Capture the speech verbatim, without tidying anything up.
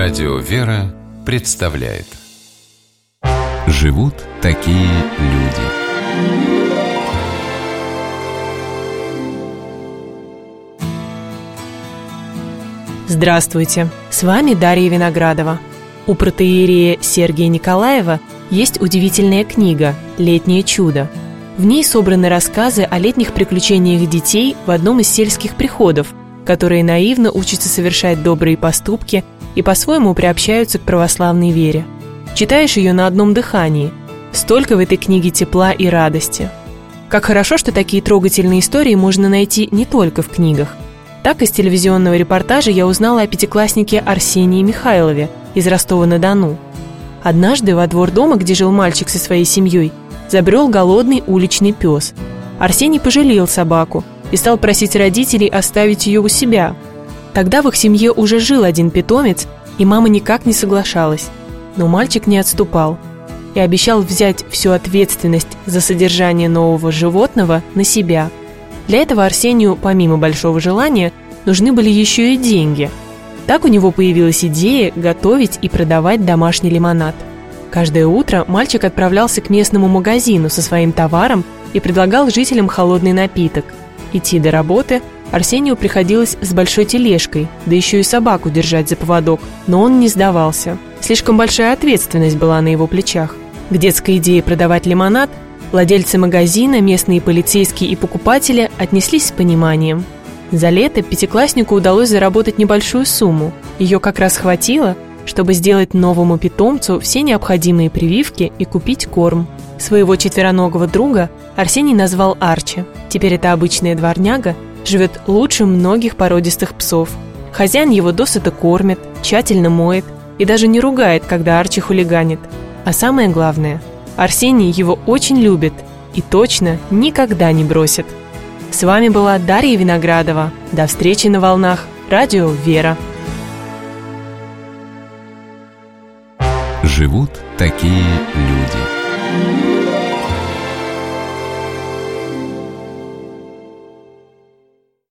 Радио «Вера» представляет «Живут такие люди». Здравствуйте! С вами Дарья Виноградова. У протоиерея Сергия Николаева есть удивительная книга «Летнее чудо». В ней собраны рассказы о летних приключениях детей в одном из сельских приходов, которые наивно учатся совершать добрые поступки и по-своему приобщаются к православной вере. Читаешь ее на одном дыхании. Столько в этой книге тепла и радости. Как хорошо, что такие трогательные истории можно найти не только в книгах. Так, из телевизионного репортажа я узнала о пятикласснике Арсении Михайлове из Ростова-на-Дону. Однажды во двор дома, где жил мальчик со своей семьей, забрел голодный уличный пес. Арсений пожалел собаку и стал просить родителей оставить ее у себя. Тогда в их семье уже жил один питомец, и мама никак не соглашалась. Но мальчик не отступал и обещал взять всю ответственность за содержание нового животного на себя. Для этого Арсению, помимо большого желания, нужны были еще и деньги. Так у него появилась идея готовить и продавать домашний лимонад. Каждое утро мальчик отправлялся к местному магазину со своим товаром и предлагал жителям холодный напиток. Идти до работы Арсению приходилось с большой тележкой, да еще и собаку держать за поводок, но он не сдавался. Слишком большая ответственность была на его плечах. К детской идее продавать лимонад владельцы магазина, местные полицейские и покупатели отнеслись с пониманием. За лето пятикласснику удалось заработать небольшую сумму. Ее как раз хватило, чтобы сделать новому питомцу все необходимые прививки и купить корм. Своего четвероногого друга Арсений назвал Арчи. Теперь это обычная дворняга, живет лучше многих породистых псов. Хозяин его досыта кормит, тщательно моет и даже не ругает, когда Арчи хулиганит. А самое главное, Арсений его очень любит и точно никогда не бросит. С вами была Дарья Виноградова. До встречи на волнах Радио «Вера». Живут такие люди.